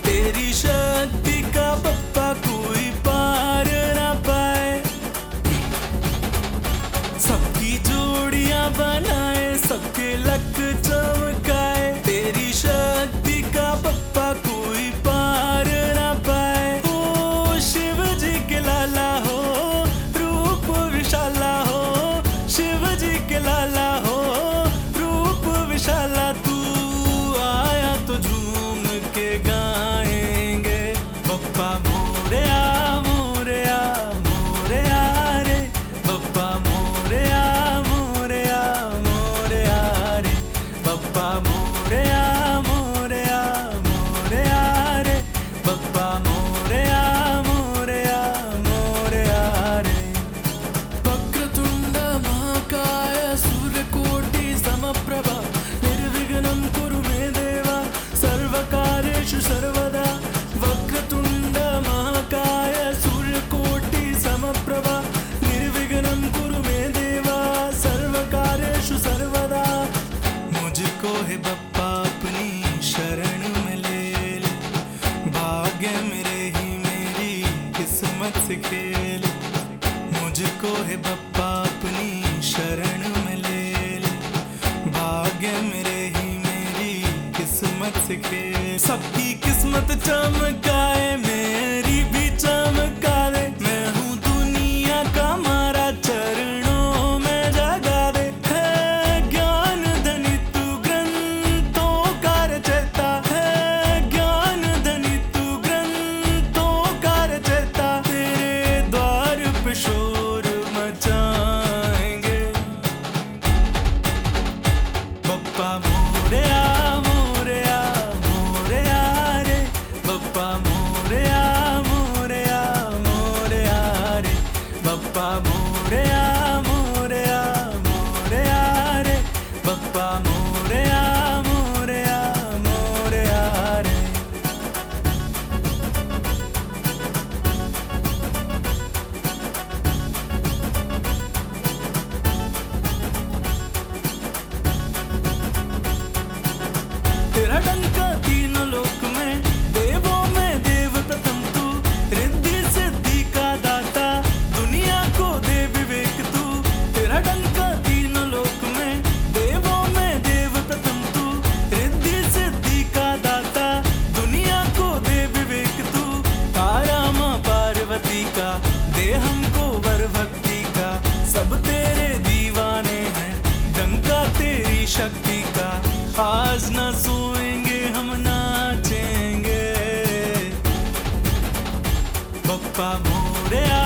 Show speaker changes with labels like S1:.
S1: तेरी शक्ति का पप्पा कोई पार ना पाए। सबकी जोड़ियां बनाए, सबके लक चमकाए। तेरी शक्ति का पप्पा कोई पार ना पाए। ओ शिव जी के लाला हो, रूप विशाला हो। शिव जी के लाला हो, रूप विशाला। तू आया तो झूम के गाएंगे। पप्पा मोरया मोरया मोरया रे। पप्पा मोरया मोरया मोरया रे। पप्पा मोरया मोरया मोरया रे। पप्पा मोरया मोरया मोरया रे। वक्रतुंड महाकाय सूर्यकोटि समप्रभा निर्विघ्नं कुरु मे देव सर्वकार्येषु सर्वदा। वक्रतुंड महाकाय सूर्यकोटि समप्रभा निर्विघ्नं कुरु मे देव सर्वकार्येषु सर्वदा। मुझको है बप्पा अपनी शरण में ले ले। भाग्य मेरे ही मेरी किस्मत से खेल। मुझको है बप्पा अपनी शरण में ले ले। भाग्य मेरे ही मेरी किस्मत से खेल। सबकी किस्मत चमकाए, मेरी भी चमका दे। मैं हूँ दुनिया का मारा, चरणों में जगा दे। है ज्ञान धनी तू ग्रंथों का रचयिता। है ज्ञान धनी तू ग्रंथों का रचयिता। तेरे द्वार पे शोर मचाएंगे। पप्पा मोरया मोरया मोरया रे। पप्पा मोरया मोरया मोरया रे। पप्पा मोरया मोरया मोरया रे। पप्पा मोरया मोरया मोरया रे। तेरा डंका तीनों लोक में, देवों में देव प्रथम तू। रिद्धि सिद्धि का दाता, दुनिया को दे विवेक तू। तेरा डंका तीनों लोक में, देवों में देव प्रथम तू। रिद्धि सिद्धि का दाता, दुनिया को दे विवेक तू। तारा माँ पार्वती का, दे हमको वर भक्ति का। सब तेरे दीवाने हैं, डंका तेरी शक्ति का। आज न सोएंगे हम नाचेंगे। पप्पा मोरया